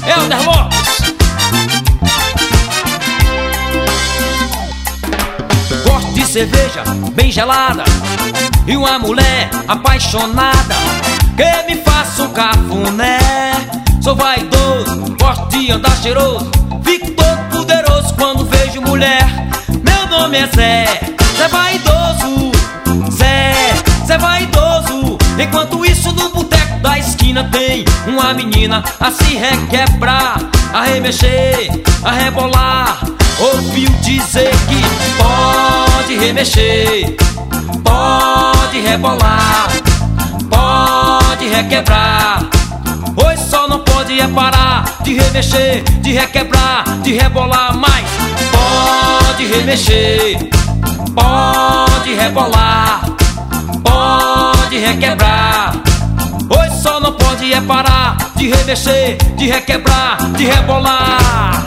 Helder Lopes. Gosto de cerveja bem gelada e uma mulher apaixonada que me faça um cafuné. Sou vaidoso, gosto de andar cheiroso, fico todo poderoso quando vejo mulher. Meu nome é Zé, Zé vaidoso, Zé vaidoso. Enquanto isso no boteco da esquina tem uma menina a se requebrar, a remexer, a rebolar. Ouviu dizer que pode remexer, pode rebolar, pode requebrar. Pois só não pode é parar de remexer, de requebrar, de rebolar. Mas pode remexer, pode rebolar, pode requebrar. Pois só não pode é parar de remexer, de requebrar, de rebolar.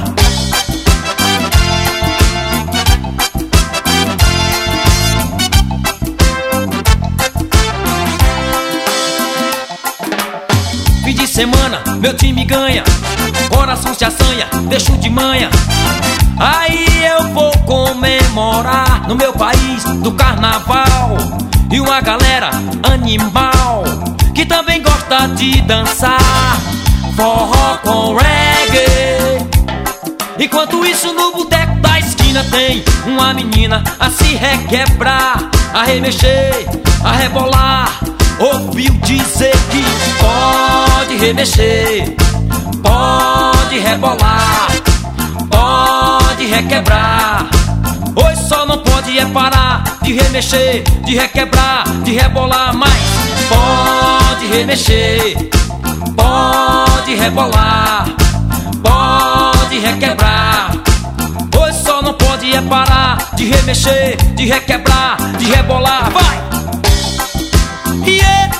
Fim de semana, meu time ganha, coração se assanha, deixo de manhã. Aí eu vou comemorar no meu país do carnaval. E uma galera animal que também gosta de dançar forró com reggae. Enquanto isso no boteco da esquina tem uma menina a se requebrar, a remexer, a rebolar. Ouviu dizer que pode remexer, pode rebolar, pode requebrar. Pois só não pode é parar de remexer, de requebrar, de rebolar. Mas pode remexer, pode rebolar, pode requebrar. Pois só não pode é parar de remexer, de requebrar, de rebolar. Vai! Yeah,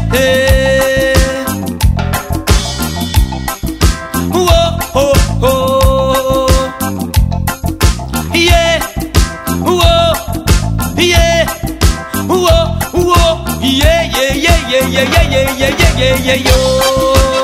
oh, oh, oh. Yeah, oh, yeah, oh, oh. Yeah, yeah, yeah, yeah, yeah, yeah, yeah, yeah, yeah, yeah, yeah.